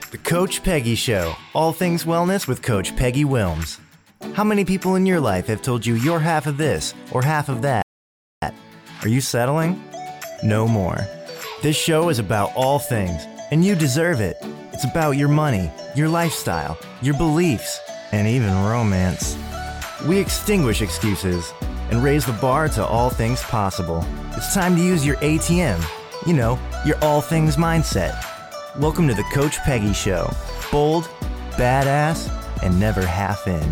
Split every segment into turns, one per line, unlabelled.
The Coach Peggy Show. All things wellness with Coach Peggy Wilms. How many people in your life have told you you're half of this or half of that? Are you settling? No more. This show is about all things, and you deserve it. It's about your money, your lifestyle, your beliefs, and even romance. We extinguish excuses and raise the bar to all things possible. It's time to use your ATM. You know, your all things mindset. Welcome to the Coach Peggy Show. Bold, badass, and never half in.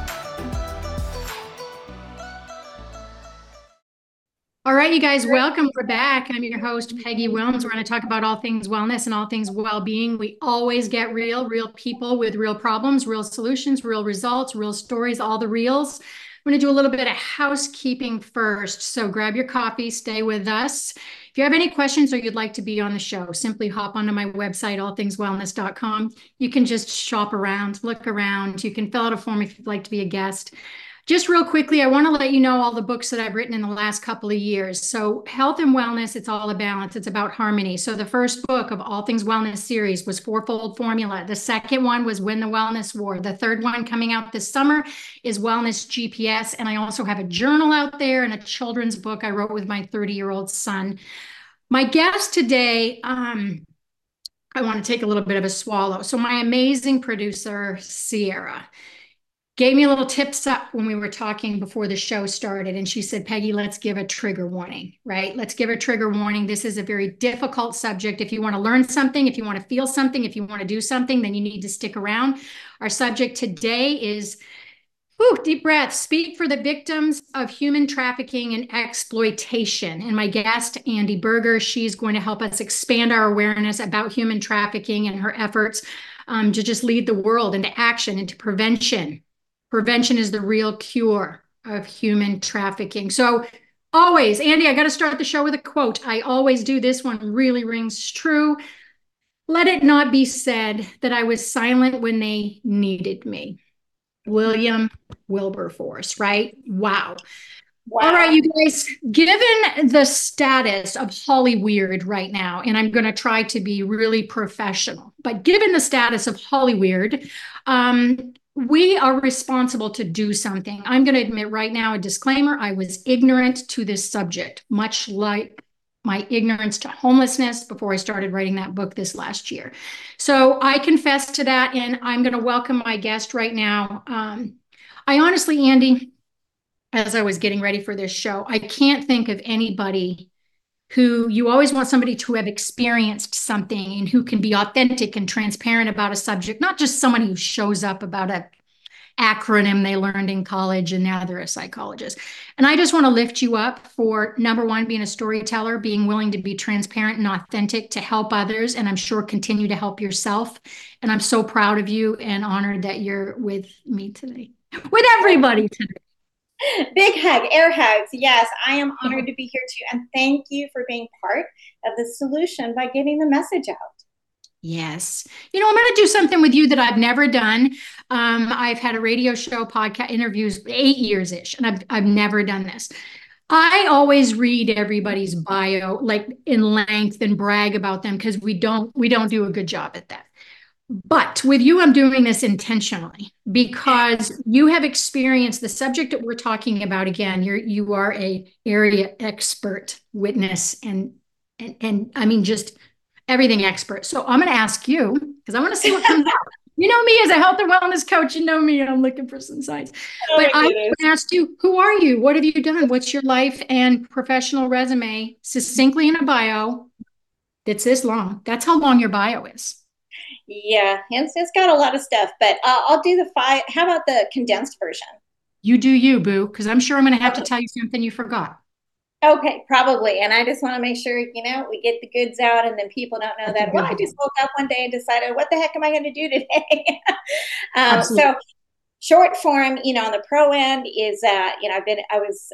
All right, you guys, welcome. We're back. I'm your host, Peggy Wilms. We're going to talk about all things wellness and all things well-being. We always get real people with real problems, real solutions, real results, real stories, all the reels. I'm going to do a little bit of housekeeping first. So grab your coffee, stay with us. If you have any questions or you'd like to be on the show, simply hop onto my website, allthingswellness.com. You can just shop around, look around. You can fill out a form if you'd like to be a guest. Just real quickly, I want to let you know all the books that I've written in the last couple of years. So health and wellness, it's all a balance. It's about harmony. So the first book of All Things Wellness series was Fourfold Formula. The second one was Win the Wellness War. The third one coming out this summer is Wellness GPS. And I also have a journal out there and a children's book I wrote with my 30-year-old son. My guest today, I want to take a little bit of a swallow. So my amazing producer, Sierra, gave me a little tips up when we were talking before the show started. And she said, Peggy, let's give a trigger warning, right? Let's give a trigger warning. This is a very difficult subject. If you want to learn something, if you want to feel something, if you want to do something, then you need to stick around. Our subject today is, deep breath, speak for the victims of human trafficking and exploitation. And my guest, Andy Berger, she's going to help us expand our awareness about human trafficking and her efforts to just lead the world into action, into prevention. Prevention is the real cure of human trafficking. So always, Andy, I got to start the show with a quote. I always do. This one really rings true. Let it not be said that I was silent when they needed me. William Wilberforce, right? Wow. All right, you guys, given the status of Hollyweird right now, and I'm going to try to be really professional, but given the status of Hollyweird, we are responsible to do something. I'm going to admit right now, a disclaimer, I was ignorant to this subject, much like my ignorance to homelessness before I started writing that book this last year. So I confess to that, and I'm going to welcome my guest right now. I honestly, Andy, as I was getting ready for this show, I can't think of anybody who you always want somebody to have experienced something and who can be authentic and transparent about a subject, not just someone who shows up about an acronym they learned in college and now they're a psychologist. And I just want to lift you up for, number one, being a storyteller, being willing to be transparent and authentic to help others, and I'm sure continue to help yourself. And I'm so proud of you and honored that you're with me today, with everybody today.
Big hug, air hugs. Yes, I am honored to be here too. And thank you for being part of the solution by getting the message out.
Yes. I'm going to do something with you that I've never done. I've had a radio show, podcast interviews, 8 years-ish, and I've never done this. I always read everybody's bio, like in length, and brag about them because we don't do a good job at that. But with you, I'm doing this intentionally because you have experienced the subject that we're talking about. Again, you are a area expert, witness, and I mean just everything expert. So I'm going to ask you because I want to see what comes out. You know me as a health and wellness coach. You know me, and I'm looking for some signs. But I'm going to ask you, who are you? What have you done? What's your life and professional resume? Succinctly in a bio that's this long. That's how long your bio is.
Yeah, it's got a lot of stuff, but I'll do the 5. How about the condensed version?
You do you, boo, because I'm sure I'm going to have to tell you something you forgot.
Okay, probably. And I just want to make sure, we get the goods out and then people don't know that, well, I just woke up one day and decided, what the heck am I going to do today? So short form, on the pro end is, I've been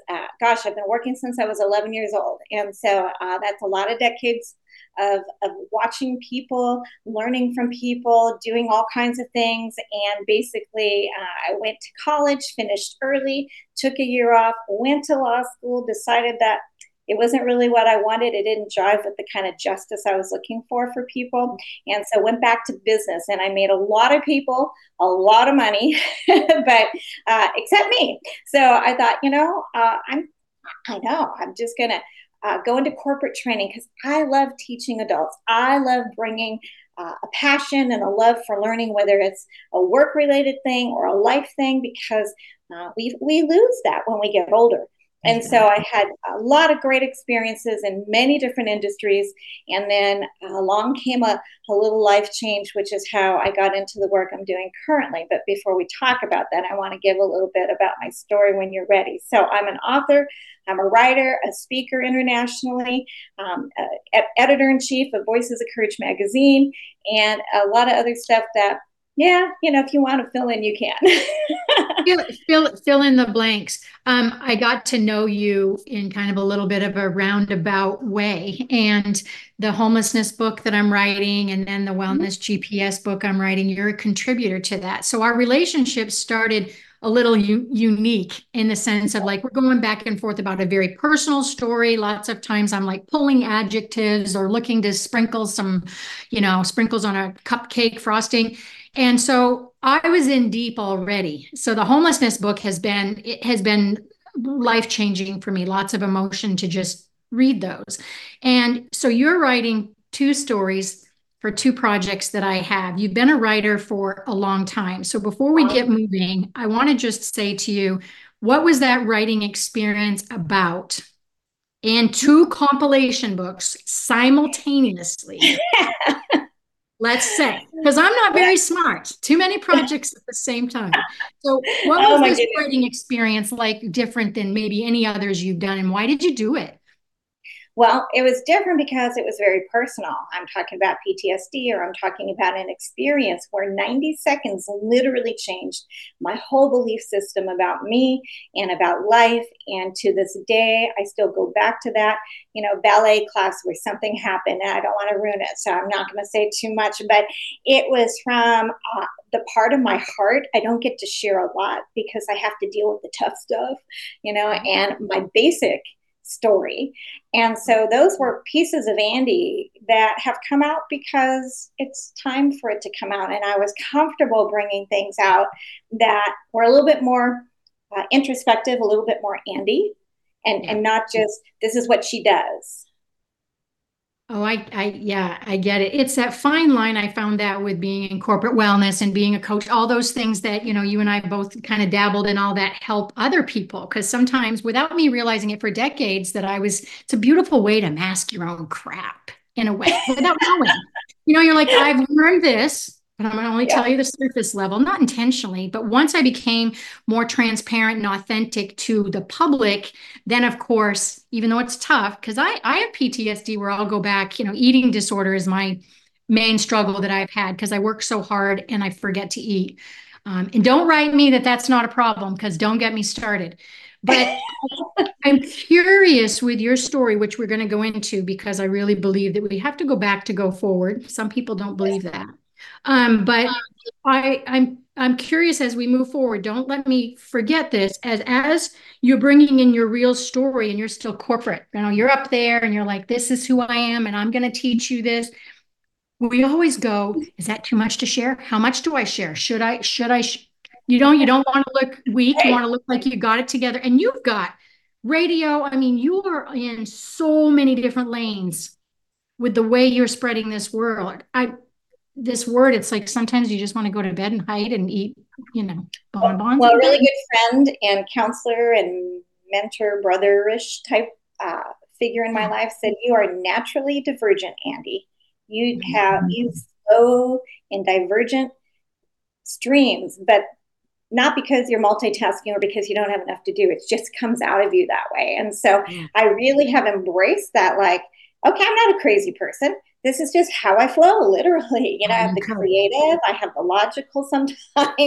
working since I was 11 years old. And so that's a lot of decades of watching people, learning from people, doing all kinds of things. And basically, I went to college, finished early, took a year off, went to law school, decided that It wasn't really what I wanted. It didn't jive with the kind of justice I was looking for people. And so went back to business, and I made a lot of people a lot of money, but except me. So I thought, I'm just going to go into corporate training because I love teaching adults. I love bringing a passion and a love for learning, whether it's a work-related thing or a life thing, because we lose that when we get older. And so I had a lot of great experiences in many different industries. And then along came a little life change, which is how I got into the work I'm doing currently. But before we talk about that, I want to give a little bit about my story when you're ready. So I'm an author, I'm a writer, a speaker internationally, editor-in-chief of Voices of Courage magazine, and a lot of other stuff that, if you want to fill in, you can.
Fill in the blanks. I got to know you in kind of a little bit of a roundabout way, and the homelessness book that I'm writing, and then the wellness GPS book I'm writing, you're a contributor to that. So our relationship started a little unique in the sense of like, we're going back and forth about a very personal story. Lots of times I'm like pulling adjectives or looking to sprinkle some, sprinkles on a cupcake frosting. And so I was in deep already. So the homelessness book has been life-changing for me. Lots of emotion to just read those. And so you're writing 2 stories for 2 projects that I have. You've been a writer for a long time. So before we get moving, I want to just say to you, what was that writing experience about? And 2 compilation books simultaneously. Let's say, because I'm not very smart, too many projects at the same time. So what was this writing experience like, different than maybe any others you've done, and why did you do it?
Well, it was different because it was very personal. I'm talking about PTSD, or I'm talking about an experience where 90 seconds literally changed my whole belief system about me and about life. And to this day, I still go back to that, ballet class where something happened, and I don't want to ruin it, so I'm not going to say too much, but it was from the part of my heart I don't get to share a lot because I have to deal with the tough stuff, and my basic story. And so those were pieces of Andy that have come out because it's time for it to come out. And I was comfortable bringing things out that were a little bit more introspective, a little bit more Andy, and not just, this is what she does.
Oh, I get it. It's that fine line. I found that with being in corporate wellness and being a coach, all those things that, you and I both kind of dabbled in, all that help other people. Because sometimes, without me realizing it for decades, it's a beautiful way to mask your own crap in a way without knowing. You're like, I've learned this, but I'm going to only tell you the surface level, not intentionally. But once I became more transparent and authentic to the public, then of course, even though it's tough, because I have PTSD where I'll go back, eating disorder is my main struggle that I've had because I work so hard and I forget to eat. And don't write me that that's not a problem, because don't get me started. But I'm curious with your story, which we're going to go into, because I really believe that we have to go back to go forward. Some people don't believe that. But I'm curious as we move forward. Don't let me forget this. As you're bringing in your real story, and you're still corporate, you're up there and you're like, this is who I am, and I'm going to teach you this. We always go, is that too much to share? How much do I share? Should I? You don't want to look weak. You want to look like you got it together. And you've got radio. I mean, you are in so many different lanes with the way you're spreading this word. It's like sometimes you just want to go to bed and hide and eat, bonbons.
Well, a really good friend and counselor and mentor, brotherish type figure in my life said, you are naturally divergent, Andy. You flow in divergent streams, but not because you're multitasking or because you don't have enough to do. It just comes out of you that way. And so I really have embraced that, like, okay, I'm not a crazy person. This is just how I flow, literally. I have the creative, I have the logical sometimes.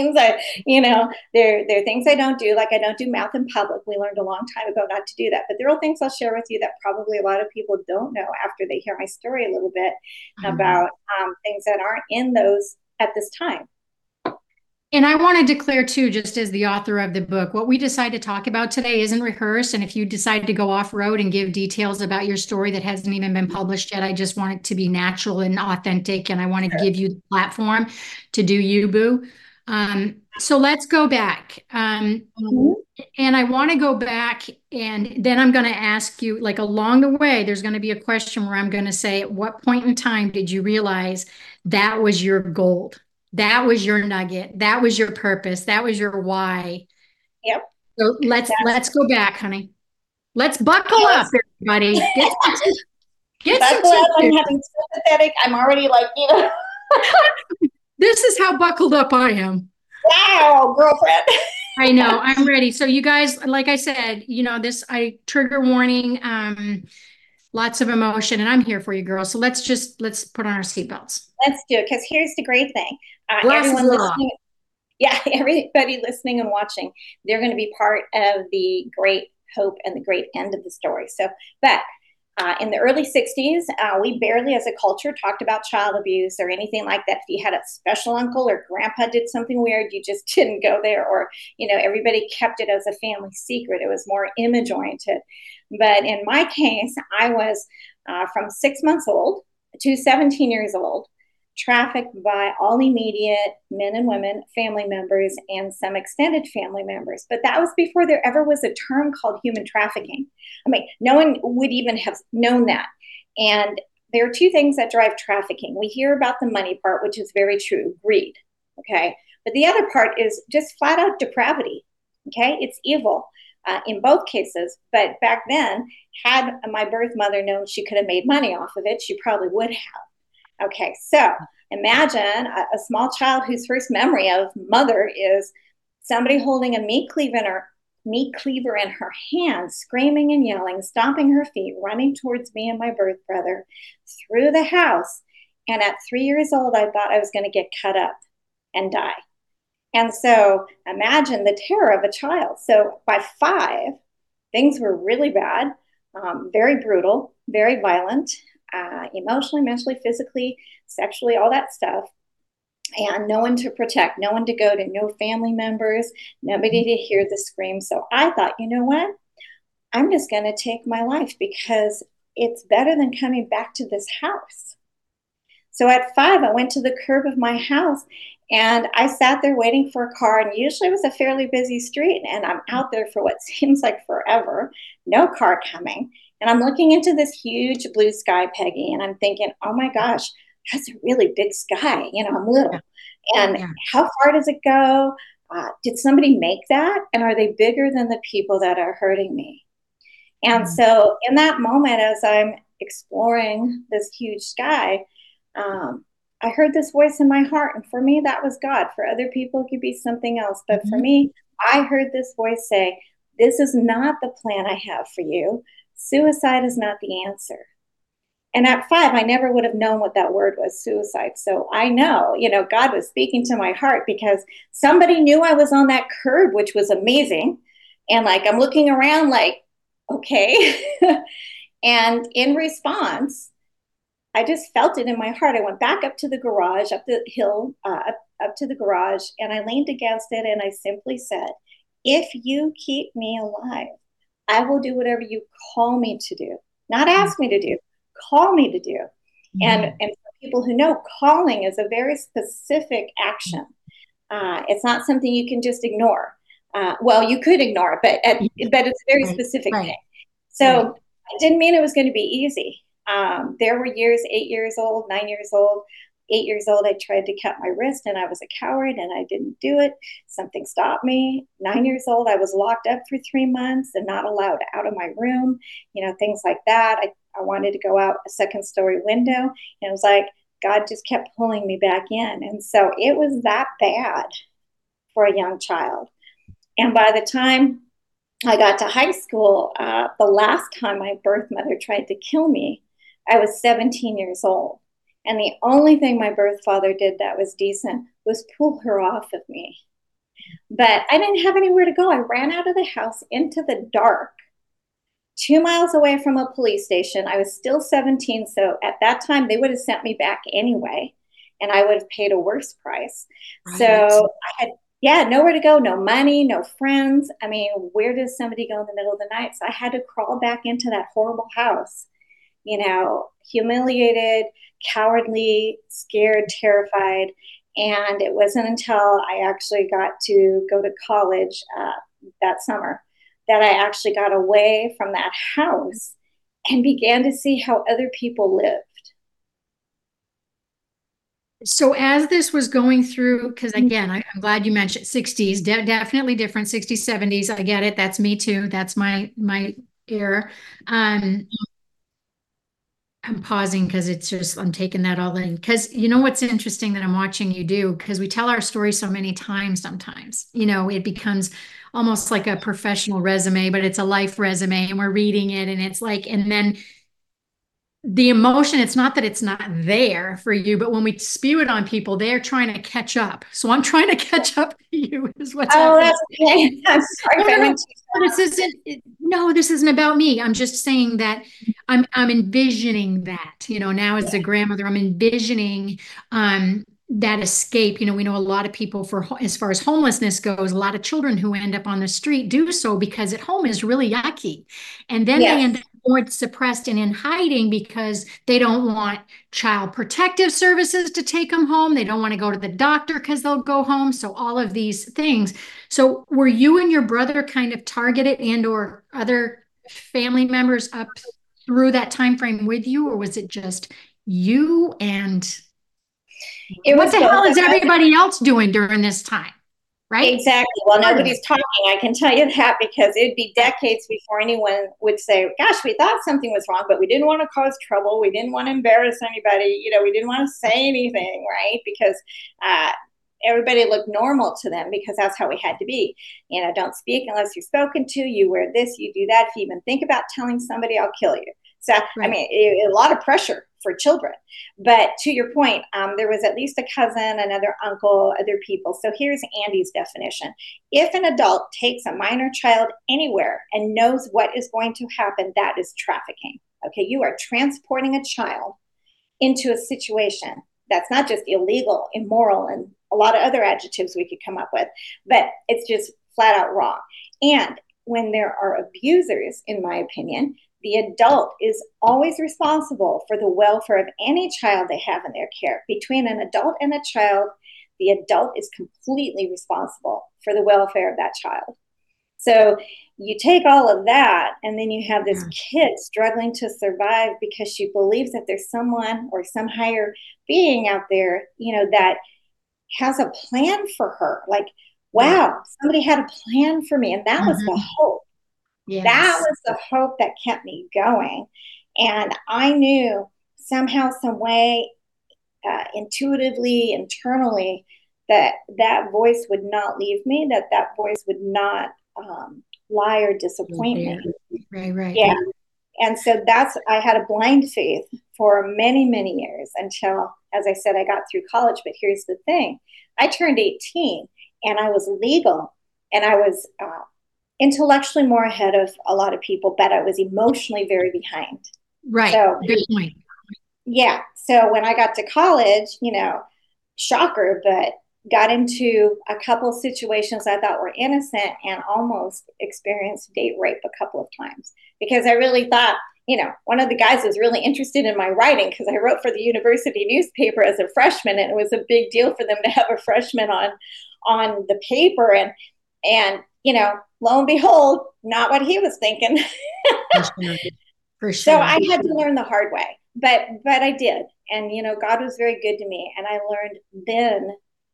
There are things I don't do, like I don't do math in public. We learned a long time ago not to do that. But there are things I'll share with you that probably a lot of people don't know after they hear my story a little bit about things that aren't in those at this time.
And I want to declare too, just as the author of the book, what we decide to talk about today isn't rehearsed. And if you decide to go off road and give details about your story that hasn't even been published yet, I just want it to be natural and authentic. And I want to give you the platform to do you, boo. So let's go back. And I want to go back, and then I'm going to ask you, like along the way, there's going to be a question where I'm going to say, at what point in time did you realize that was your gold? That was your nugget. That was your purpose. That was your why.
Yep.
So let's go back, honey. Let's buckle up, everybody. Get some
I'm having sympathetic. I'm already like,
This is how buckled up I am.
Wow, girlfriend.
I know. I'm ready. So you guys, like I said, I trigger warning, lots of emotion, and I'm here for you, girls. So let's put on our seatbelts.
Let's do it, because here's the great thing. Everyone listening, everybody listening and watching, they're going to be part of the great hope and the great end of the story. So, but in the early 60s, we barely as a culture talked about child abuse or anything like that. If you had a special uncle or grandpa did something weird, you just didn't go there, or, everybody kept it as a family secret. It was more image oriented. But in my case, I was from 6 months old to 17 years old, trafficked by all immediate men and women, family members, and some extended family members. But that was before there ever was a term called human trafficking. I mean, no one would even have known that. And there are two things that drive trafficking. We hear about the money part, which is very true, greed, okay? But the other part is just flat out depravity, okay? It's evil in both cases. But back then, had my birth mother known she could have made money off of it, she probably would have. Okay, so imagine a small child whose first memory of mother is somebody holding a meat cleaver in her hand, screaming and yelling, stomping her feet, running towards me and my birth brother through the house. And at 3 years old, I thought I was going to get cut up and die. And so imagine the terror of a child. So by 5, things were really bad, very brutal, very violent. Emotionally, mentally, physically, sexually, all that stuff. And no one to protect, no one to go to, no family members, nobody to hear the scream. So I thought, you know what? I'm just going to take my life, because it's better than coming back to this house. So at 5, I went to the curb of my house and I sat there waiting for a car. And usually it was a fairly busy street. And I'm out there for what seems like forever, no car coming. And I'm looking into this huge blue sky, Peggy, and I'm thinking, oh my gosh, that's a really big sky. I'm little. And how far does it go? Did somebody make that? And are they bigger than the people that are hurting me? And so in that moment, as I'm exploring this huge sky, I heard this voice in my heart. And for me, that was God. For other people, it could be something else. But for me, I heard this voice say, this is not the plan I have for you. Suicide is not the answer. And at 5, I never would have known what that word was, suicide. So I know, God was speaking to my heart, because somebody knew I was on that curb, which was amazing. And I'm looking around like, okay. And in response, I just felt it in my heart. I went back up to the garage, up the hill, up to the garage, and I leaned against it and I simply said, if you keep me alive, I will do whatever you call me to do. Not ask me to do, call me to do. And for people who know, calling is a very specific action. It's not something you can just ignore. Well, you could ignore it, but it's a very specific thing. So it didn't mean it was going to be easy. There were years, 8 years old, 9 years old, 8 years old, I tried to cut my wrist and I was a coward and I didn't do it. Something stopped me. 9 years old, I was locked up for 3 months and not allowed out of my room, things like that. I wanted to go out a second story window, and it was like God just kept pulling me back in. And so it was that bad for a young child. And by the time I got to high school, the last time my birth mother tried to kill me, I was 17 years old. And the only thing my birth father did that was decent was pull her off of me. But I didn't have anywhere to go. I ran out of the house into the dark, 2 miles away from a police station. I was still 17. So at that time, they would have sent me back anyway. and I would have paid a worse price.
Right.
So I had, yeah, nowhere to go, no money, no friends. I mean, where does somebody go in the middle of the night? So I had to crawl back into that horrible house, humiliated, cowardly, scared, terrified. And it wasn't until I actually got to go to college that summer that I actually got away from that house and began to see how other people lived.
So as this was going through, because again, I'm glad you mentioned 60s, definitely different 60s, 70s. I get it. That's me too. That's my era. I'm pausing because it's just, I'm taking that all in. Because you know what's interesting that I'm watching you do, because we tell our story so many times sometimes, it becomes almost like a professional resume, but it's a life resume and we're reading it and it's like, and then the emotion, it's not that it's not there for you, but when we spew it on people, they're trying to catch up. So I'm trying to catch up to you is what's happening.
That's okay. I'm sorry.
This isn't about me. I'm just saying that I'm envisioning that, now as a grandmother, I'm envisioning that escape. We know a lot of people as far as homelessness goes, a lot of children who end up on the street do so because at home is really yucky. And then they end up more suppressed and in hiding because they don't want child protective services to take them home. They don't want to go to the doctor because they'll go home. So all of these things. So were you and your brother kind of targeted and or other family members up through that time frame with you, or was it just you and what the hell is everybody else doing during this time? Right?
Exactly. Well, nobody's talking. I can tell you that because it'd be decades before anyone would say, gosh, we thought something was wrong, but we didn't want to cause trouble. We didn't want to embarrass anybody. We didn't want to say anything, right? Because everybody looked normal to them because that's how we had to be. Don't speak unless you're spoken to. You wear this, you do that. If you even think about telling somebody, I'll kill you. So, right. I mean, a lot of pressure for children. But to your point, there was at least a cousin, another uncle, other people. So here's Andy's definition. If an adult takes a minor child anywhere and knows what is going to happen, that is trafficking. Okay, you are transporting a child into a situation that's not just illegal, immoral, and a lot of other adjectives we could come up with, but it's just flat out wrong. And when there are abusers, in my opinion, the adult is always responsible for the welfare of any child they have in their care. Between an adult and a child, the adult is completely responsible for the welfare of that child. So you take all of that, and then you have this kid struggling to survive because she believes that there's someone or some higher being out there, that has a plan for her. Like, wow, somebody had a plan for me. And that was the hope. Yes. That was the hope that kept me going. And I knew somehow, some way, intuitively, internally, that voice would not leave me, that voice would not lie or disappoint me.
Right.
Yeah. And so I had a blind faith for many, many years until, as I said, I got through college. But here's the thing. I turned 18 and I was legal and I was intellectually more ahead of a lot of people, but I was emotionally very behind.
Right.
So,
good point.
Yeah. So when I got to college, shocker, but got into a couple of situations I thought were innocent and almost experienced date rape a couple of times because I really thought, one of the guys was really interested in my writing because I wrote for the university newspaper as a freshman, and it was a big deal for them to have a freshman on the paper. And lo and behold, not what he was thinking.
For sure.
So I had to learn the hard way, but I did. And, God was very good to me. And I learned then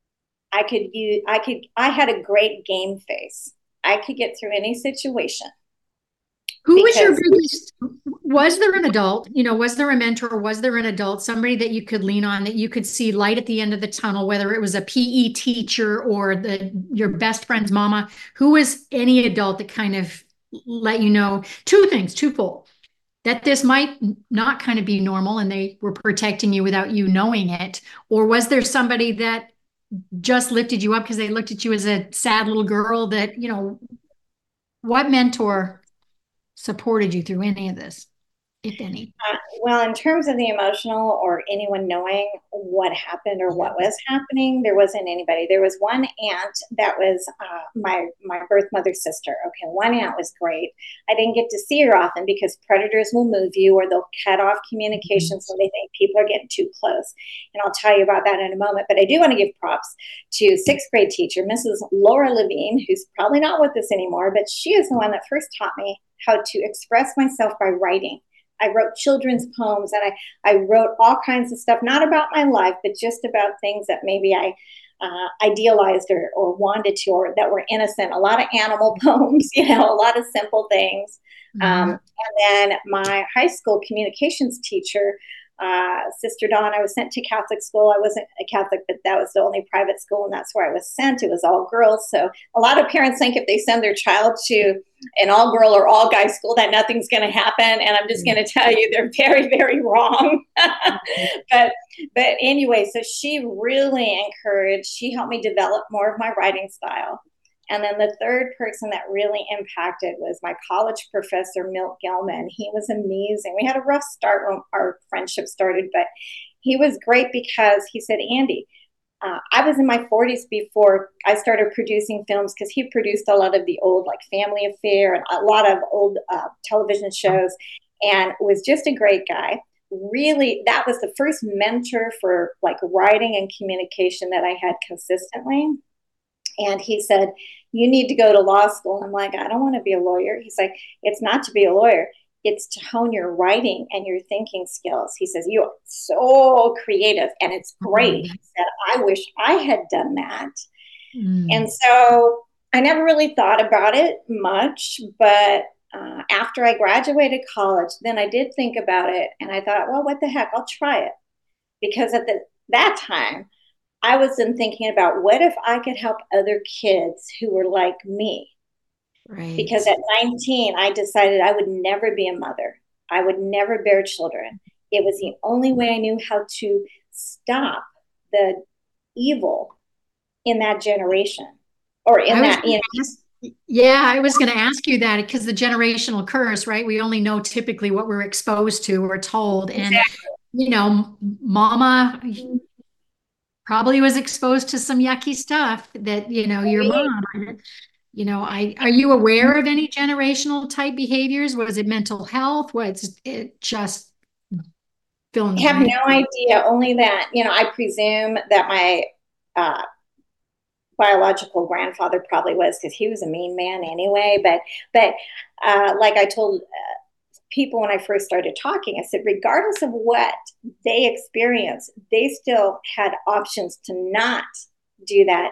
I had a great game face. I could get through any situation.
Who was your biggest, was there an adult, was there a mentor, was there an adult, somebody that you could lean on, that you could see light at the end of the tunnel, whether it was a PE teacher or your best friend's mama? Who was any adult that kind of let you know two things, twofold, that this might not kind of be normal and they were protecting you without you knowing it? Or was there somebody that just lifted you up because they looked at you as a sad little girl that, what mentor supported you through any of this? if any?
Well, in terms of the emotional or anyone knowing what happened or what was happening, there wasn't anybody. There was one aunt that was my birth mother's sister. Okay, one aunt was great. I didn't get to see her often because predators will move you or they'll cut off communications when they think people are getting too close. And I'll tell you about that in a moment. But I do want to give props to sixth grade teacher, Mrs. Laura Levine, who's probably not with us anymore, but she is the one that first taught me how to express myself by writing. I wrote children's poems and I wrote all kinds of stuff, not about my life, but just about things that maybe I idealized or wanted to, or that were innocent. A lot of animal poems, a lot of simple things. Mm-hmm. And then my high school communications teacher, Sister Dawn, I was sent to Catholic school. I wasn't a Catholic, but that was the only private school, and that's where I was sent. It was all girls. So a lot of parents think if they send their child to an all girl or all guy school that nothing's going to happen. And I'm just going to tell you, they're very, very wrong. but anyway, so she really encouraged, she helped me develop more of my writing style. And then the third person that really impacted was my college professor, Milt Gilman. He was amazing. We had a rough start when our friendship started, but he was great because he said, Andy, I was in my 40s before I started producing films, because he produced a lot of the old, like Family Affair and a lot of old television shows, and was just a great guy. Really, that was the first mentor for like writing and communication that I had consistently. And he said, you need to go to law school. I'm like, I don't want to be a lawyer. He's like, it's not to be a lawyer. It's to hone your writing and your thinking skills. He says, you are so creative and it's great. He said, I wish I had done that. And so I never really thought about it much, but after I graduated college, then I did think about it. And I thought, well, what the heck, I'll try it. Because at that time, I wasn't thinking about what if I could help other kids who were like me. Right. Because at 19, I decided I would never be a mother. I would never bear children. It was the only way I knew how to stop the evil in that generation, or in that.
Yeah, I was going to ask you that, because the generational curse, right? We only know typically what we're exposed to or told. And, Mama probably was exposed to some yucky stuff that, your mom, are you aware of any generational type behaviors? Was it mental health? Was it just
I have no idea. Only that, I presume that my biological grandfather probably was, because he was a mean man anyway. But like I told people when I first started talking, I said, regardless of what they experienced, they still had options to not do that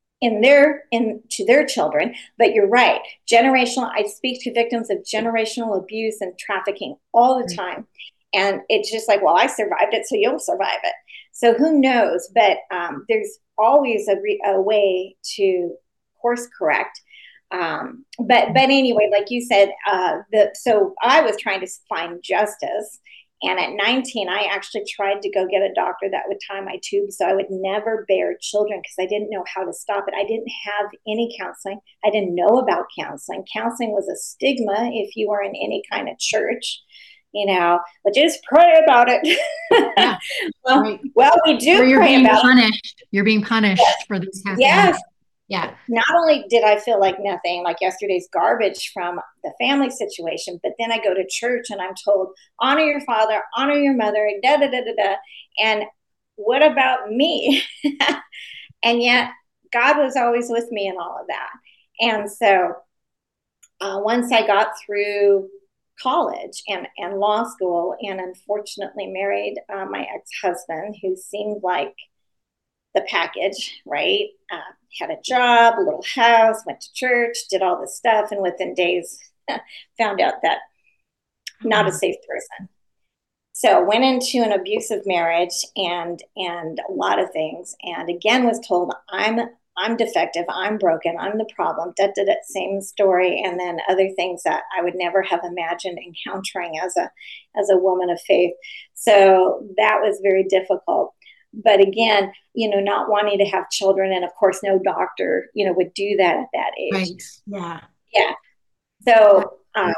to their children. But you're right, I speak to victims of generational abuse and trafficking all the time. And it's just like, well, I survived it, so you'll survive it. So who knows? But there's always a way to course correct. But anyway, like you said, so I was trying to find justice. And at 19, I actually tried to go get a doctor that would tie my tubes so I would never bear children, because I didn't know how to stop it. I didn't have any counseling. I didn't know about counseling. Counseling was a stigma if you were in any kind of church, but just pray about it. Yeah, well, we do pray about it.
You're being punished for this happening.
Yes.
Yeah.
Not only did I feel like nothing, like yesterday's garbage from the family situation, but then I go to church and I'm told, honor your father, honor your mother, da da da da da. And what about me? And yet God was always with me in all of that. And so once I got through college and law school, and unfortunately married my ex-husband, who seemed like the package, right? Had a job, a little house, went to church, did all this stuff, and within days found out that not a safe person. So went into an abusive marriage and a lot of things, and again was told I'm defective, I'm broken, I'm the problem, same story, and then other things that I would never have imagined encountering as a woman of faith. So that was very difficult. But again, not wanting to have children, and of course, no doctor, would do that at that age.
Right. Yeah.
Yeah. So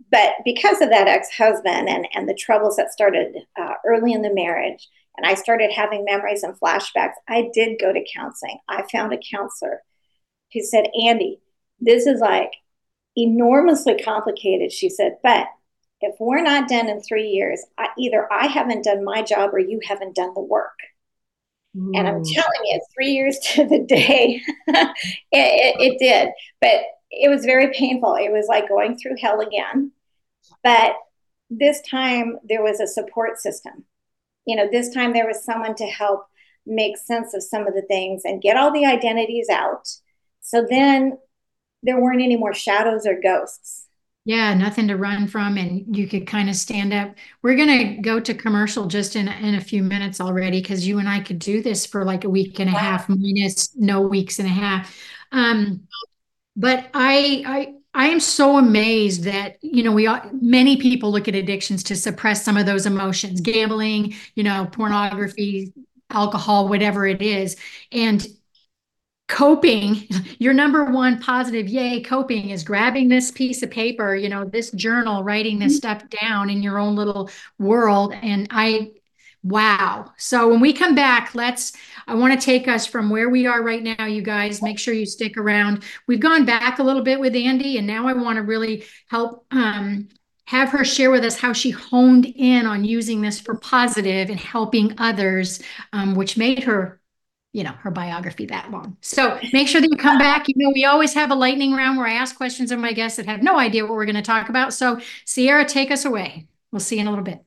But because of that ex-husband and the troubles that started early in the marriage, and I started having memories and flashbacks, I did go to counseling. I found a counselor who said, Andy, this is like enormously complicated. She said, but if we're not done in 3 years, either I haven't done my job or you haven't done the work. And I'm telling you, 3 years to the day, it did. But it was very painful. It was like going through hell again. But this time there was a support system. This time there was someone to help make sense of some of the things and get all the identities out. So then there weren't any more shadows or ghosts.
Yeah, nothing to run from, and you could kind of stand up. We're going to go to commercial just in a few minutes already, because you and I could do this for like a week and a half, minus no weeks and a half. But I am so amazed that, many people look at addictions to suppress some of those emotions, gambling, pornography, alcohol, whatever it is. And coping, your number one positive, yay, coping is grabbing this piece of paper, this journal, writing this stuff down in your own little world. And wow. So when we come back, I want to take us from where we are right now, you guys. Make sure you stick around. We've gone back a little bit with Andy, and now I want to really help have her share with us how she honed in on using this for positive and helping others, which made her her biography that long. So make sure that you come back. We always have a lightning round where I ask questions of my guests that have no idea what we're going to talk about. So Sierra, take us away. We'll see you in a little bit.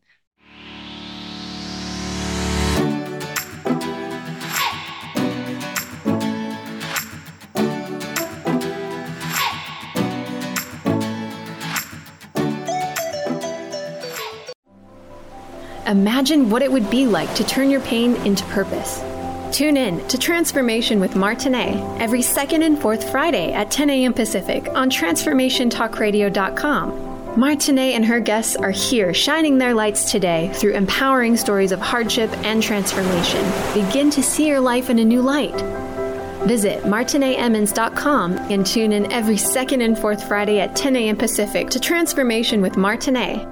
Imagine what it would be like to turn your pain into purpose. Tune in to Transformation with Martinet every second and fourth Friday at 10 a.m. Pacific on TransformationTalkRadio.com. Martinet and her guests are here shining their lights today through empowering stories of hardship and transformation. Begin to see your life in a new light. Visit MartinetEmmons.com and tune in every second and fourth Friday at 10 a.m. Pacific to Transformation with Martinet.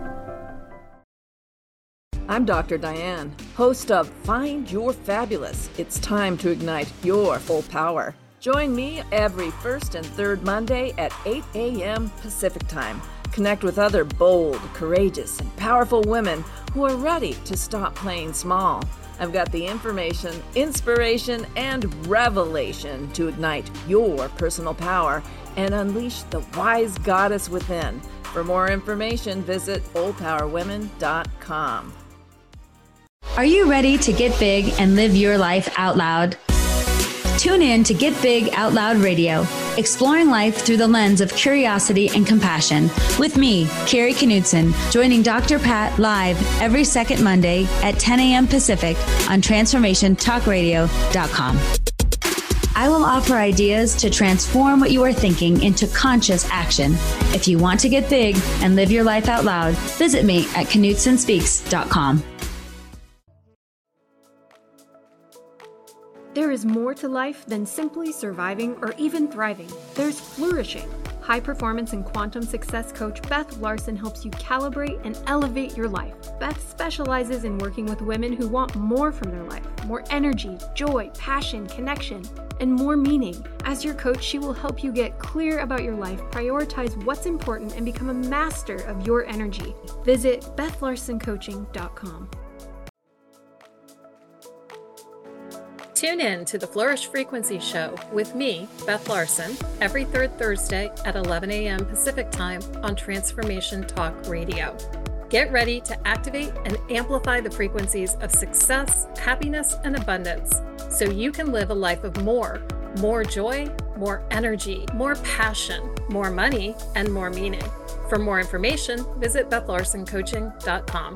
I'm Dr. Diane, host of Find Your Fabulous. It's time to ignite your full power. Join me every first and third Monday at 8 a.m. Pacific Time. Connect with other bold, courageous, and powerful women who are ready to stop playing small. I've got the information, inspiration, and revelation to ignite your personal power and unleash the wise goddess within. For more information, visit fullpowerwomen.com.
Are you ready to get big and live your life out loud? Tune in to Get Big Out Loud Radio, exploring life through the lens of curiosity and compassion, with me, Carrie Knudsen, joining Dr. Pat live every second Monday at 10 a.m. Pacific on TransformationTalkRadio.com. I will offer ideas to transform what you are thinking into conscious action. If you want to get big and live your life out loud, visit me at KnudsenSpeaks.com.
There is more to life than simply surviving or even thriving. There's flourishing. High performance and quantum success coach Beth Larson helps you calibrate and elevate your life. Beth specializes in working with women who want more from their life, more energy, joy, passion, connection, and more meaning. As your coach, she will help you get clear about your life, prioritize what's important, and become a master of your energy. Visit BethLarsonCoaching.com.
Tune in to the Flourish Frequency Show with me, Beth Larson, every third Thursday at 11 a.m. Pacific Time on Transformation Talk Radio. Get ready to activate and amplify the frequencies of success, happiness, and abundance so you can live a life of more joy, more energy, more passion, more money, and more meaning. For more information, visit BethLarsonCoaching.com.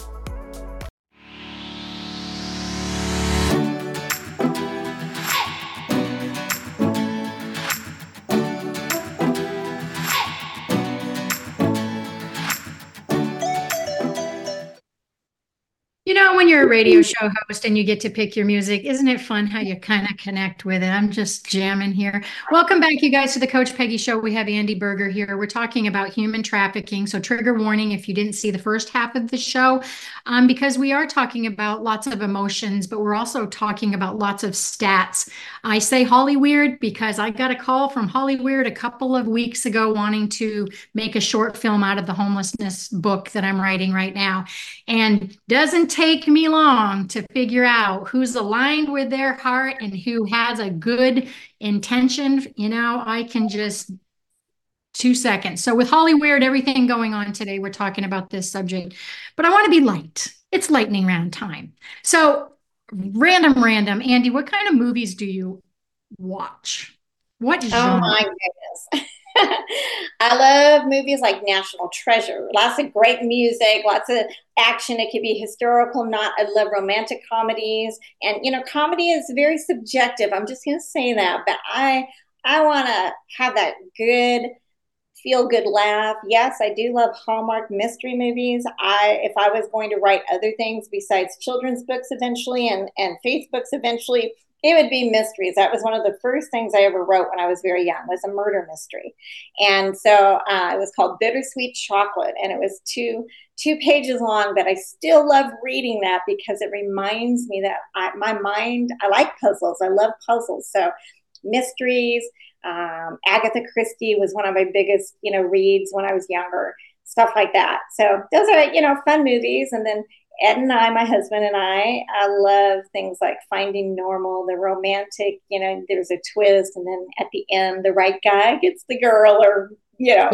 when you're a radio show host and you get to pick your music, isn't it fun how you kind of connect with it? I'm just jamming here. Welcome back, you guys, to the Coach Peggy Show. We have Andy Berger here. We're talking about human trafficking. So trigger warning if you didn't see the first half of the show, because we are talking about lots of emotions, but we're also talking about lots of stats. I say Hollyweird because I got a call from Hollyweird a couple of weeks ago wanting to make a short film out of the homelessness book that I'm writing right now. And doesn't take me long to figure out who's aligned with their heart and who has a good intention. I can just 2 seconds. So with Hollyweird, everything going on today, we're talking about this subject, but I want to be light. It's lightning round time. So random, Andy, what kind of movies do you watch? What genre?
Oh my goodness. I love movies like National Treasure. Lots of great music, lots of action. It could be historical, not. I love romantic comedies. And, comedy is very subjective. I'm just going to say that. But I want to have that good, feel-good laugh. Yes, I do love Hallmark mystery movies. If I was going to write other things besides children's books eventually and faith books eventually, it would be mysteries. That was one of the first things I ever wrote when I was very young, was a murder mystery. And so it was called Bittersweet Chocolate, and it was two pages long, but I still love reading that because it reminds me that I like puzzles. I love puzzles. So mysteries, Agatha Christie was one of my biggest, reads when I was younger, stuff like that. So those are, fun movies. And then Ed and I, my husband and I love things like Finding Normal, the romantic, there's a twist. And then at the end, the right guy gets the girl
Yeah.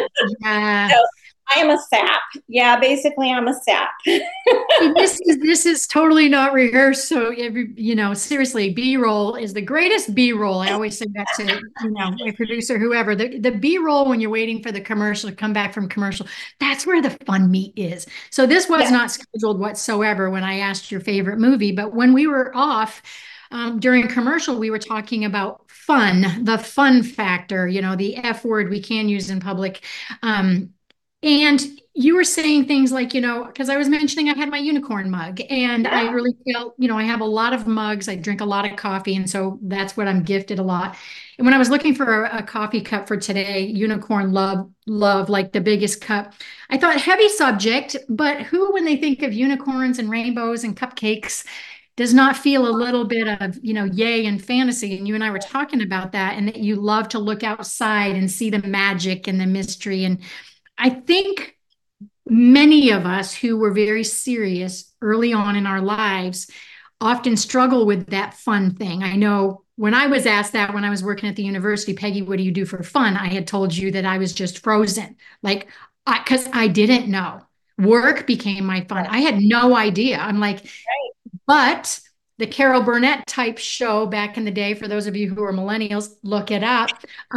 So I am a sap. Yeah, basically I'm a sap.
This is totally not rehearsed. So seriously, B-roll is the greatest B-roll. I always say that to my producer, whoever. The B-roll when you're waiting for the commercial to come back from commercial, that's where the fun meat is. So this was not scheduled whatsoever when I asked your favorite movie, but when we were off during commercial, we were talking about fun, the fun factor, the F word we can use in public. And you were saying things like, because I was mentioning I had my unicorn mug, and I really felt, I have a lot of mugs. I drink a lot of coffee. And so that's what I'm gifted a lot. And when I was looking for a coffee cup for today, unicorn love, like the biggest cup, I thought heavy subject, but who, when they think of unicorns and rainbows and cupcakes, does not feel a little bit of, yay and fantasy? And you and I were talking about that, and that you love to look outside and see the magic and the mystery. And I think many of us who were very serious early on in our lives often struggle with that fun thing. I know when I was asked that when I was working at the university, Peggy, what do you do for fun? I had told you that I was just frozen, because I didn't know. Work became my fun. I had no idea. I'm like, but the Carol Burnett type show back in the day, for those of you who are millennials, look it up.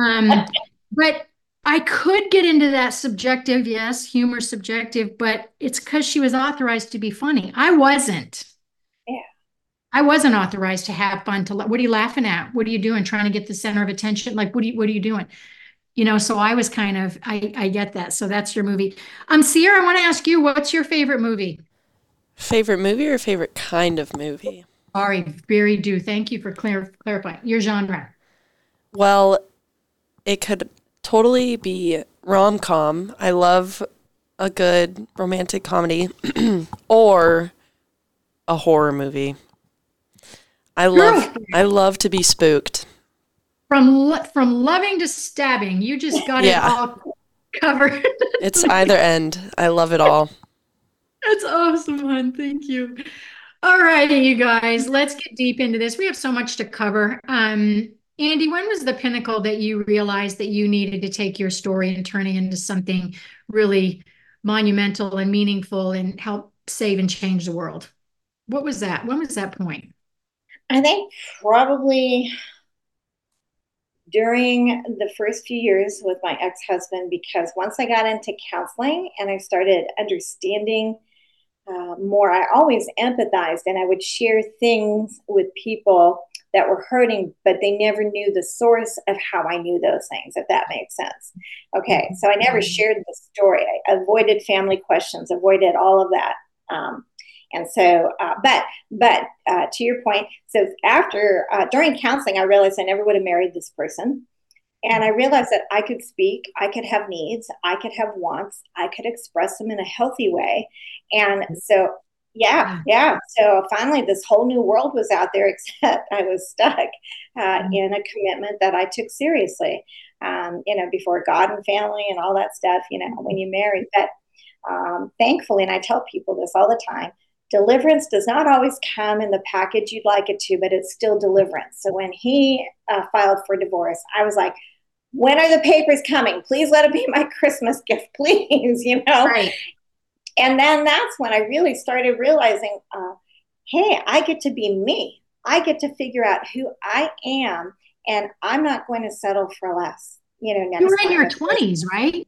But I could get into that subjective, yes, humor subjective, but it's because she was authorized to be funny. I wasn't.
Yeah.
I wasn't authorized to have fun. What are you laughing at? What are you doing? Trying to get the center of attention? Like, what are you doing? So I was kind of, I get that. So that's your movie. Sierra, I want to ask you, what's your favorite movie?
Favorite movie or favorite kind of movie?
Sorry, very do. Thank you for clarifying your genre.
Well, it could totally be rom-com. I love a good romantic comedy or a horror movie. I love to be spooked.
From loving to stabbing, you just got it all covered.
It's either end. I love it all.
That's awesome, hon. Thank you. All right, you guys, let's get deep into this. We have so much to cover. Andy, when was the pinnacle that you realized that you needed to take your story and turn it into something really monumental and meaningful and help save and change the world? What was that? When was that point?
I think probably during the first few years with my ex-husband, because once I got into counseling and I started understanding more, I always empathized, and I would share things with people that were hurting, but they never knew the source of how I knew those things, if that makes sense. Okay, so I never shared the story. I avoided family questions, avoided all of that. And so, but to your point, so after, during counseling, I realized I never would have married this person. And I realized that I could speak, I could have needs, I could have wants, I could express them in a healthy way. And so, yeah. So finally, this whole new world was out there, except I was stuck in a commitment that I took seriously, before God and family and all that stuff, when you marry. But thankfully, and I tell people this all the time, deliverance does not always come in the package you'd like it to, but it's still deliverance. So when he filed for divorce, I was like, when are the papers coming? Please let it be my Christmas gift, please,
Right.
And then that's when I really started realizing, hey, I get to be me. I get to figure out who I am, and I'm not going to settle for less. You
were in your 20s, right?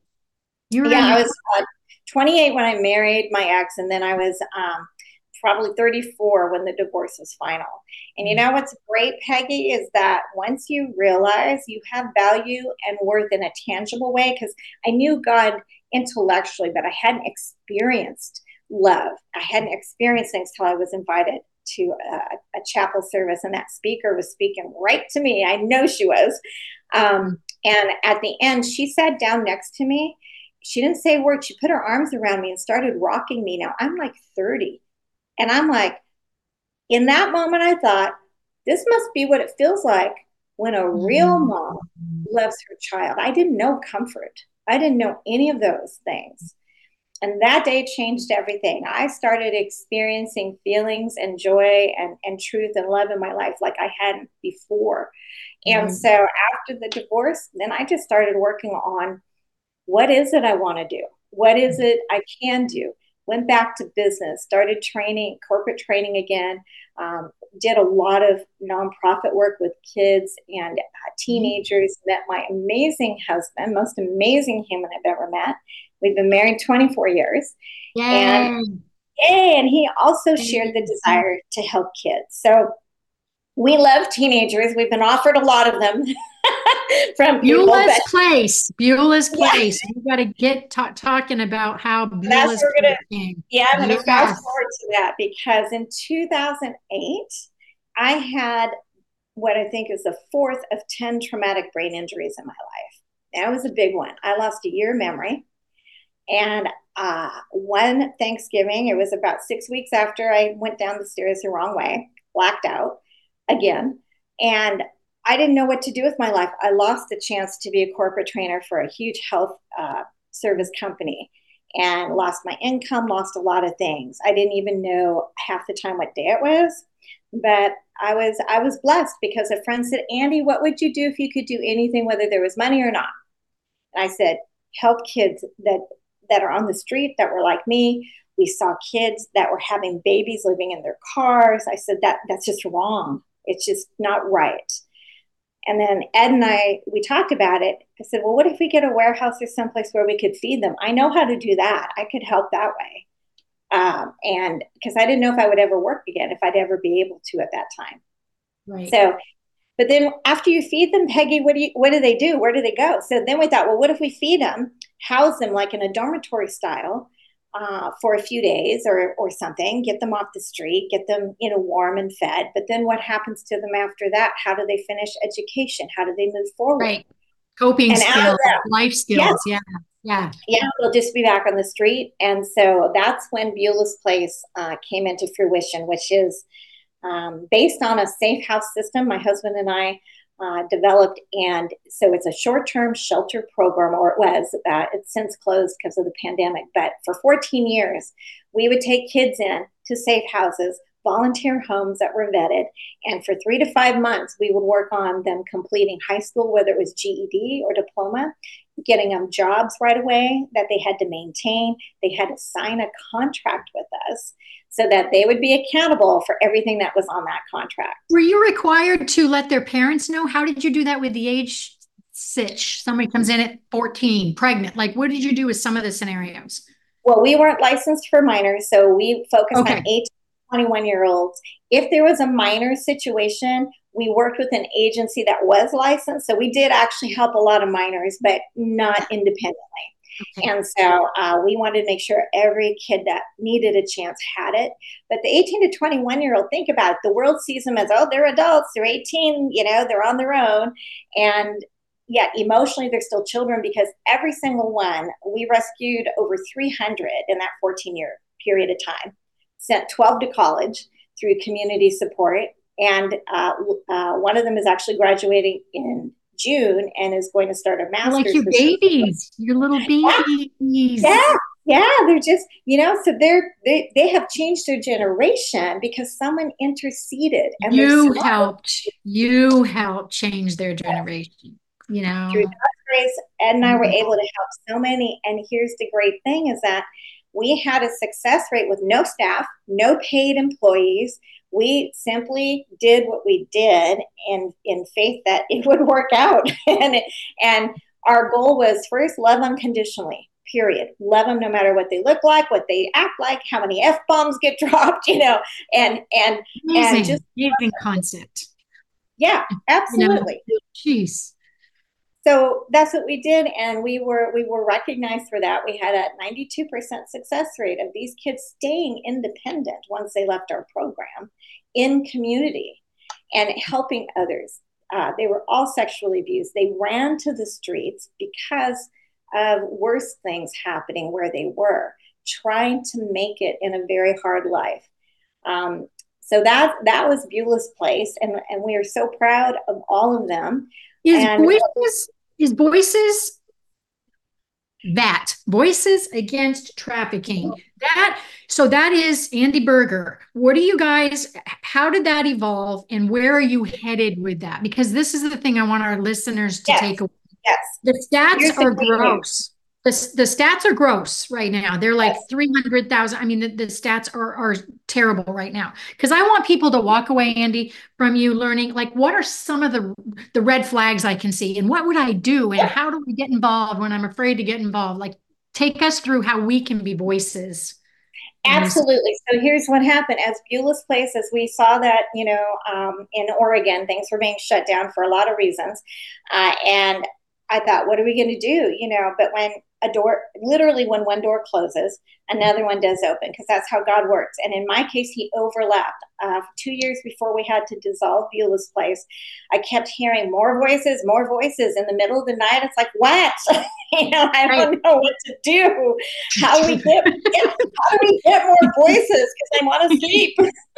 I was 28 when I married my ex, and then I was probably 34 when the divorce was final. And what's great, Peggy, is that once you realize you have value and worth in a tangible way, because I knew God intellectually, but I hadn't experienced love. I hadn't experienced things till I was invited to a chapel service, and that speaker was speaking right to me. I know she was. And at the end, she sat down next to me. She didn't say a word. She put her arms around me and started rocking me. Now I'm like 30. And I'm like, in that moment, I thought, this must be what it feels like when a real mom loves her child. I didn't know comfort. I didn't know any of those things. And that day changed everything. I started experiencing feelings and joy and truth and love in my life like I hadn't before. And so after the divorce, then I just started working on, what is it I want to do? What is it I can do? Went back to business, started training, corporate training again, did a lot of nonprofit work with kids and teenagers, met my amazing husband, most amazing human I've ever met. We've been married 24 years.
Yay.
And he also shared the desire to help kids. So we love teenagers. We've been offered a lot of them. From
Beulah's Place. Beulah's Place. We got to get talking about how Beulah's Place came.
Yeah, I'm going to fast forward to that, because in 2008, I had what I think is the fourth of 10 traumatic brain injuries in my life. That was a big one. I lost a year of memory. And one Thanksgiving, it was about 6 weeks after I went down the stairs the wrong way, blacked out again. And I didn't know what to do with my life. I lost the chance to be a corporate trainer for a huge health service company, and lost my income, lost a lot of things. I didn't even know half the time what day it was, but I was blessed, because a friend said, Andy, what would you do if you could do anything, whether there was money or not? And I said, help kids that are on the street that were like me. We saw kids that were having babies living in their cars. I said, that's just wrong. It's just not right. And then Ed and I, we talked about it. I said, well, what if we get a warehouse or someplace where we could feed them? I know how to do that. I could help that way. And because I didn't know if I would ever work again, if I'd ever be able to at that time.
Right.
So, but then after you feed them, Peggy, what do they do? Where do they go? So then we thought, well, what if we feed them, house them like in a dormitory style for a few days or something, get them off the street, get them, warm and fed. But then what happens to them after that? How do they finish education? How do they move forward?
Right. Coping skills, life skills. Yes. Yeah.
They'll just be back on the street. And so that's when Beulah's Place came into fruition, which is based on a safe house system my husband and I developed. And so it's a short-term shelter program, or it was. It's since closed because of the pandemic. But for 14 years, we would take kids in to safe houses, volunteer homes that were vetted. And for 3 to 5 months, we would work on them completing high school, whether it was GED or diploma, getting them jobs right away that they had to maintain. They had to sign a contract with us so that they would be accountable for everything that was on that contract.
Were you required to let their parents know? How did you do that with the age sitch? Somebody comes in at 14, pregnant. Like, what did you do with some of the scenarios?
Well, we weren't licensed for minors, so we focused on 8 to 21-year-olds. If there was a minor situation, we worked with an agency that was licensed. So we did actually help a lot of minors, but not independently. Okay. And so we wanted to make sure every kid that needed a chance had it. But the 18 to 21-year-old, think about it. The world sees them as, oh, they're adults, they're 18, they're on their own. And yet emotionally, they're still children, because every single one, we rescued over 300 in that 14-year period of time, sent 12 to college through community support. And one of them is actually graduating in June and is going to start a master's.
Like your babies, your little babies.
Yeah. They're just, so they have changed their generation because someone interceded. And
you helped change their generation. Through
God's grace, Ed and I were able to help so many. And here's the great thing is that we had a success rate with no staff, no paid employees. We simply did what we did in faith that it would work out. and our goal was, first, love unconditionally, period. Love them no matter what they look like, what they act like, how many F-bombs get dropped, and just
amazing concept.
Yeah, absolutely.
Jeez.
So that's what we did, and we were recognized for that. We had a 92% success rate of these kids staying independent once they left our program in community and helping others. They were all sexually abused. They ran to the streets because of worse things happening where they were, trying to make it in a very hard life. So that was Beulah's Place, and we are so proud of all of them.
Voices Against Trafficking. That is Andy Berger. How did that evolve, and where are you headed with that? Because this is the thing I want our listeners to take away.
Yes.
The stats are gross. The stats are gross right now. They're like 300,000. I mean, the stats are terrible right now. Because I want people to walk away, Andy, from you learning, like, what are some of the red flags I can see? And what would I do? And how do we get involved when I'm afraid to get involved? Like, take us through how we can be voices.
Absolutely. So here's what happened. As Beulah's Place, as we saw that, in Oregon, things were being shut down for a lot of reasons. And I thought, what are we going to do? But when when one door closes, another one does open, because that's how God works. And in my case, he overlapped. 2 years before we had to dissolve Beulah's Place, I kept hearing more voices in the middle of the night. It's like, what? I don't know what to do. How do we get more voices? Because I want to sleep.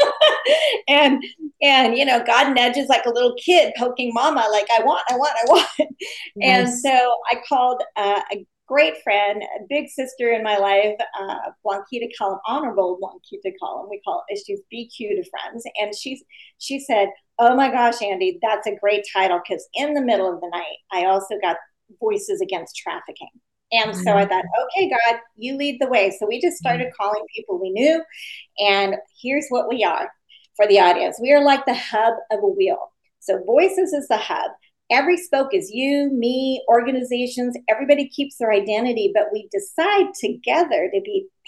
and God nudges like a little kid poking mama, like, I want. Yes. And so I called a great friend, a big sister in my life, Blanquita Collin, Honorable Blanquita Collin. She's BQ to friends. And she said, oh my gosh, Andy, that's a great title, because in the middle of the night, I also got Voices Against Trafficking. And so I thought, okay, God, you lead the way. So we just started calling people we knew. And here's what we are for the audience. We are like the hub of a wheel. So Voices is the hub. Every spoke is you, me, organizations. Everybody keeps their identity, but we decide together to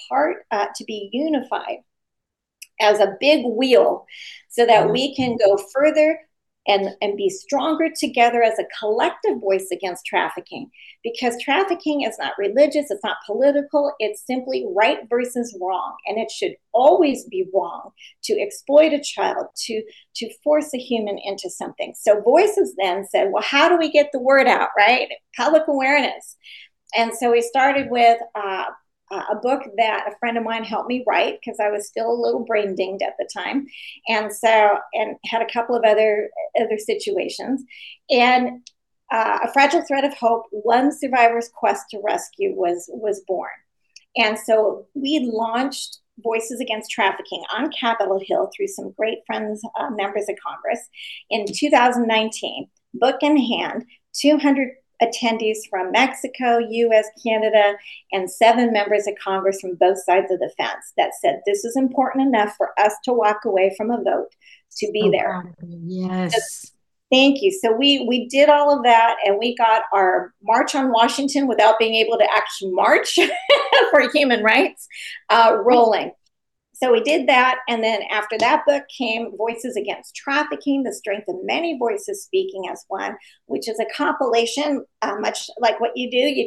be unified as a big wheel, so that we can go further and be stronger together as a collective voice against trafficking. Because trafficking is not religious, it's not political, it's simply right versus wrong. And it should always be wrong to exploit a child, to force a human into something. So Voices then said, well, how do we get the word out, right? Public awareness. And so we started with a book that a friend of mine helped me write, because I was still a little brain dinged at the time. And had a couple of other situations. And A Fragile Thread of Hope, One Survivor's Quest to Rescue was born. And so we launched Voices Against Trafficking on Capitol Hill through some great friends, members of Congress, in 2019, book in hand, 200 attendees from Mexico, US, Canada, and 7 members of Congress from both sides of the fence that said, this is important enough for us to walk away from a vote to be there.
Yes.
So, thank you. So we did all of that, and we got our March on Washington without being able to actually march for human rights rolling. So we did that. And then after that book came Voices Against Trafficking, The Strength of Many Voices Speaking as One, which is a compilation, much like what you do. You take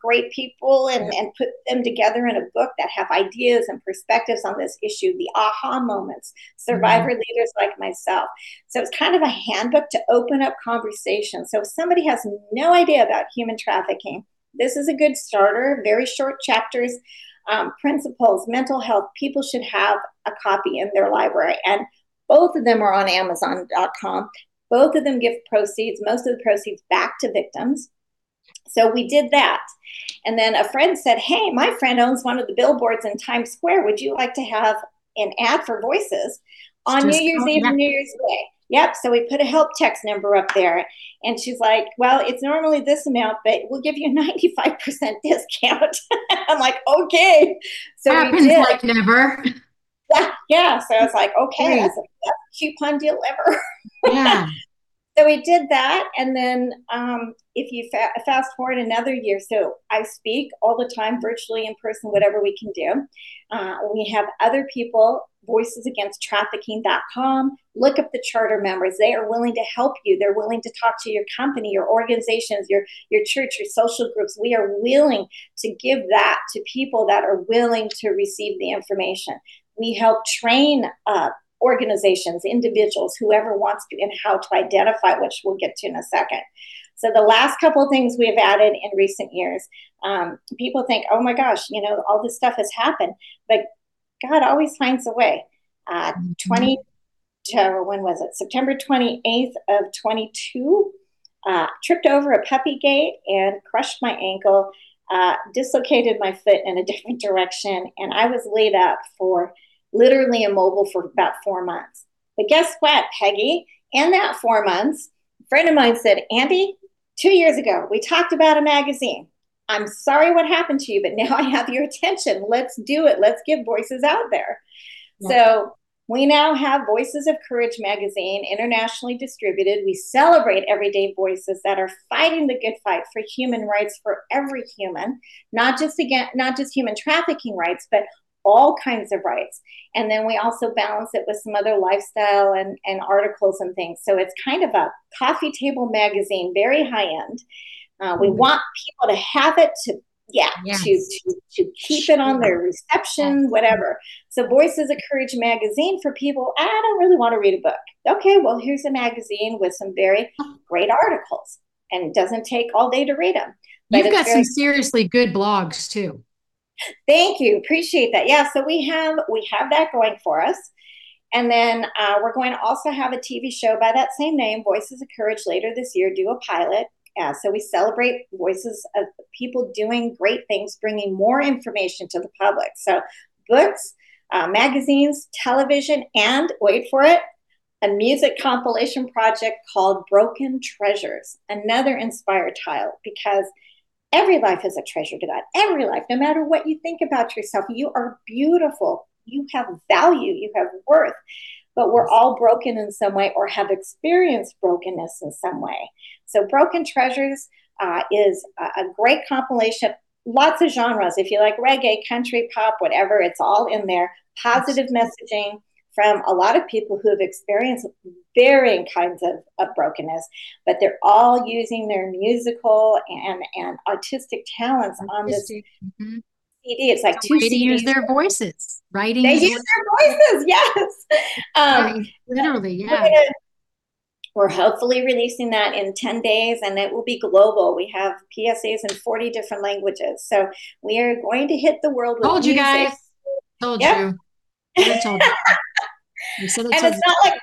great people and put them together in a book that have ideas and perspectives on this issue, the aha moments, survivor leaders like myself. So it's kind of a handbook to open up conversation. So if somebody has no idea about human trafficking, this is a good starter, very short chapters, principles, mental health. People should have a copy in their library. And both of them are on Amazon.com. Both of them give proceeds, most of the proceeds back to victims. So we did that. And then a friend said, hey, my friend owns one of the billboards in Times Square. Would you like to have an ad for Voices on New Year's Eve and New Year's Day? Yep. So we put a help text number up there. And she's like, well, it's normally this amount, but we'll give you a 95% discount. I'm like, okay. So
happens like never.
Yeah. So I was like, okay, that's a coupon deal ever.
Yeah.
So we did that. And then if you fast forward another year, so I speak all the time, virtually, in person, whatever we can do. We have other people, voicesagainsttrafficking.com. Look up the charter members. They are willing to help you. They're willing to talk to your company, your organizations, your church, your social groups. We are willing to give that to people that are willing to receive the information. We help train organizations, individuals, whoever wants to, and how to identify, which we'll get to in a second. So the last couple of things we have added in recent years, people think, oh my gosh, all this stuff has happened, but God always finds a way. When was it? September 28th of 22, tripped over a puppy gate and crushed my ankle, dislocated my foot in a different direction, and I was laid up for literally immobile for about 4 months. But guess what, Peggy? In that 4 months, a friend of mine said, Andy, 2 years ago, we talked about a magazine. I'm sorry what happened to you, but now I have your attention. Let's do it. Let's get voices out there. Yeah. So we now have Voices of Courage magazine, internationally distributed. We celebrate everyday voices that are fighting the good fight for human rights for every human, not just human trafficking rights, but all kinds of rights. And then we also balance it with some other lifestyle and articles and things. So it's kind of a coffee table magazine, very high end. We want people to have it to keep it on their reception, whatever. So Voices of Courage magazine for people, I don't really want to read a book. Okay, well, here's a magazine with some very great articles, and it doesn't take all day to read them.
You've got some seriously good blogs too.
Thank you. Appreciate that. Yeah. So we have that going for us. And then we're going to also have a TV show by that same name, Voices of Courage, later this year, do a pilot. So we celebrate voices of people doing great things, bringing more information to the public. So books, magazines, television, and wait for it, a music compilation project called Broken Treasures, another inspired title, because every life is a treasure to God. Every life, no matter what you think about yourself, you are beautiful. You have value. You have worth. But we're all broken in some way or have experienced brokenness in some way. So Broken Treasures is a great compilation. Lots of genres. If you like reggae, country, pop, whatever, it's all in there. Positive messaging from a lot of people who have experienced varying kinds of brokenness, but they're all using their musical and artistic talents on this CD. It's like two CDs.
To use their voices, writing.
They use their voices, yes.
Literally, yeah.
We're hopefully releasing that in 10 days, and it will be global. We have PSAs in 40 different languages. So we are going to hit the world with
Told you
music.
guys. Told you. I told you.
And it's not like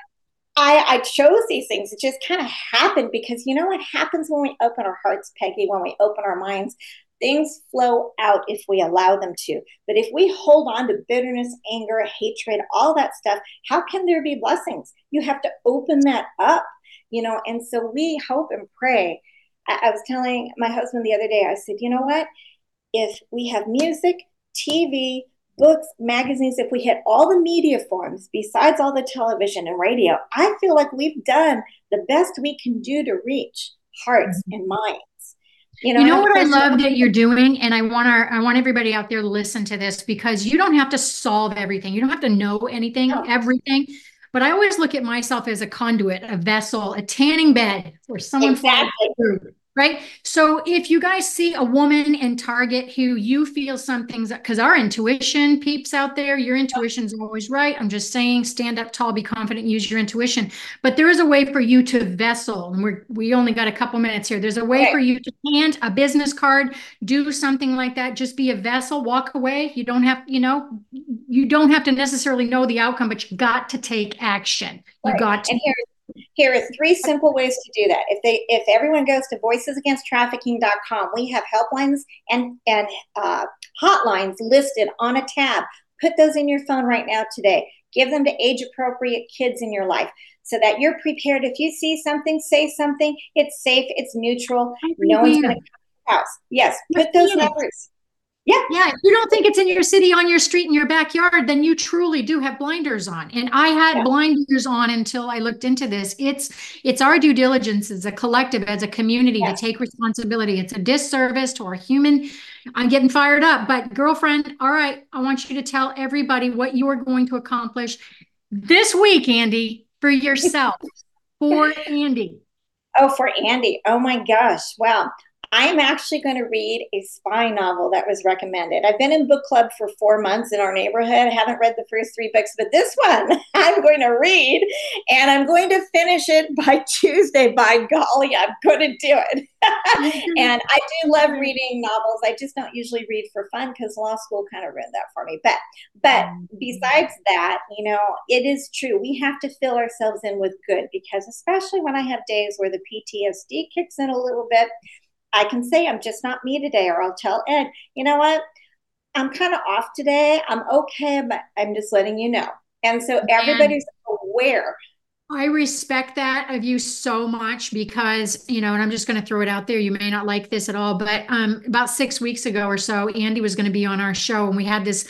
I chose these things. It just kind of happened because you know what happens when we open our hearts, Peggy, when we open our minds? Things flow out if we allow them to. But if we hold on to bitterness, anger, hatred, all that stuff, how can there be blessings? You have to open that up, and so we hope and pray. I was telling my husband the other day, I said, you know what? If we have music, TV, books, magazines, if we hit all the media forms besides all the television and radio, I feel like we've done the best we can do to reach hearts and minds.
You know what I love that you're doing, and I want everybody out there to listen to this, because you don't have to solve everything. You don't have to know anything, everything. But I always look at myself as a conduit, a vessel, a tanning bed where someone falls through, Right. So if you guys see a woman in Target who you feel something's, because our intuition peeps out there, your intuition's always right. I'm just saying, stand up tall, be confident, use your intuition. But there is a way for you to vessel, and we only got a couple minutes here. There's a way for you to hand a business card, do something like that. Just be a vessel, walk away. You don't have, you don't have to necessarily know the outcome, but you got to take action. You got to.
And here are 3 simple ways to do that. If everyone goes to voicesagainsttrafficking.com, we have helplines and hotlines listed on a tab. Put those in your phone right now today. Give them to age-appropriate kids in your life so that you're prepared. If you see something, say something. It's safe. It's neutral. No one's going to come to your house. Yes, put those numbers. Yeah.
If you don't think it's in your city, on your street, in your backyard, then you truly do have blinders on. And I had blinders on until I looked into this. It's our due diligence as a collective, as a community, to take responsibility. It's a disservice to our human. I'm getting fired up, but girlfriend, all right, I want you to tell everybody what you are going to accomplish this week, Andy, for yourself, for Andy.
Oh, for Andy. Oh my gosh. Wow. I'm actually going to read a spy novel that was recommended. I've been in book club for 4 months in our neighborhood. I haven't read the first 3 books, but this one I'm going to read, and I'm going to finish it by Tuesday. By golly, I'm going to do it. And I do love reading novels. I just don't usually read for fun because law school kind of ruined that for me. But besides that, it is true. We have to fill ourselves in with good, because especially when I have days where the PTSD kicks in a little bit, I can say I'm just not me today, or I'll tell Ed, you know what? I'm kind of off today. I'm okay, but I'm just letting you know. And so everybody's aware.
I respect that of you so much because, and I'm just going to throw it out there. You may not like this at all, but about 6 weeks ago or so, Andy was going to be on our show, and we had this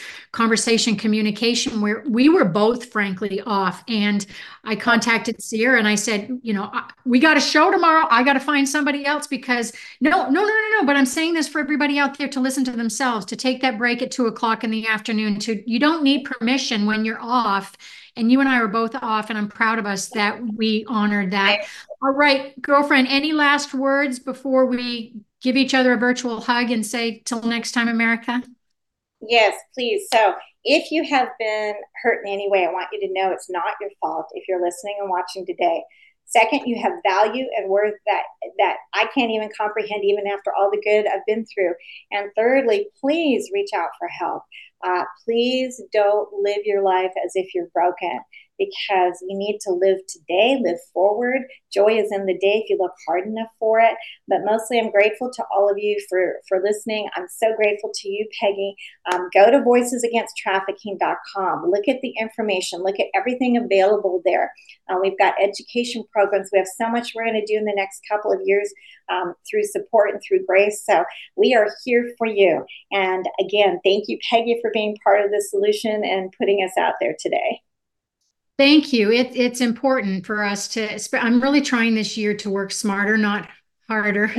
communication where we were both frankly off. And I contacted Sierra and I said, we got a show tomorrow. I got to find somebody else because no. But I'm saying this for everybody out there to listen to themselves, to take that break at 2:00 in the afternoon. You don't need permission when you're off. And you and I were both off, and I'm proud of us that we honored that. All right, girlfriend, any last words before we give each other a virtual hug and say, till next time, America?
Yes, please. So if you have been hurt in any way, I want you to know it's not your fault if you're listening and watching today. Second, you have value and worth that I can't even comprehend even after all the good I've been through. And thirdly, please reach out for help. Please don't live your life as if you're broken, because you need to live today, live forward. Joy is in the day if you look hard enough for it. But mostly I'm grateful to all of you for listening. I'm so grateful to you, Peggy. Go to voicesagainsttrafficking.com. Look at the information. Look at everything available there. We've got education programs. We have so much we're going to do in the next couple of years through support and through grace. So we are here for you. And again, thank you, Peggy, for being part of the solution and putting us out there today.
Thank you. It's important for us to, I'm really trying this year to work smarter, not harder.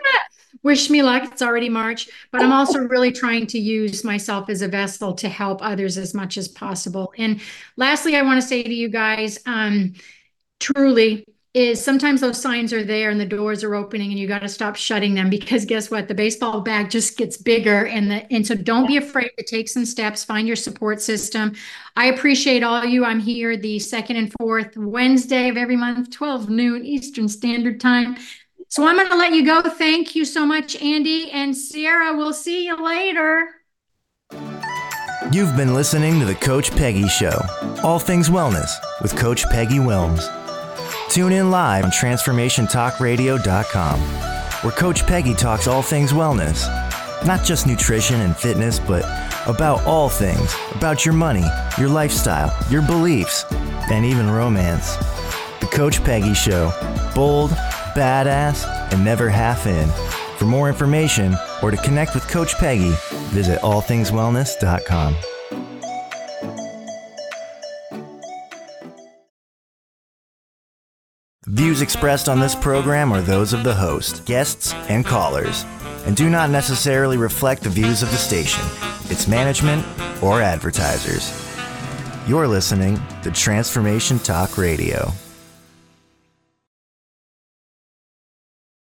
Wish me luck. It's already March, but I'm also really trying to use myself as a vessel to help others as much as possible. And lastly, I want to say to you guys, truly, is sometimes those signs are there and the doors are opening and you got to stop shutting them, because guess what? The baseball bag just gets bigger. And so don't be afraid to take some steps, find your support system. I appreciate all you. I'm here the 2nd and 4th Wednesday of every month, 12 noon Eastern Standard Time. So I'm going to let you go. Thank you so much, Andy and Sierra. We'll see you later.
You've been listening to The Coach Peggy Show, all things wellness with Coach Peggy Wilms. Tune in live on TransformationTalkRadio.com, where Coach Peggy talks all things wellness, not just nutrition and fitness, but about all things, about your money, your lifestyle, your beliefs, and even romance. The Coach Peggy Show, bold, badass, and never half in. For more information or to connect with Coach Peggy, visit allthingswellness.com. The views expressed on this program are those of the host, guests, and callers, and do not necessarily reflect the views of the station, its management, or advertisers. You're listening to Transformation Talk Radio.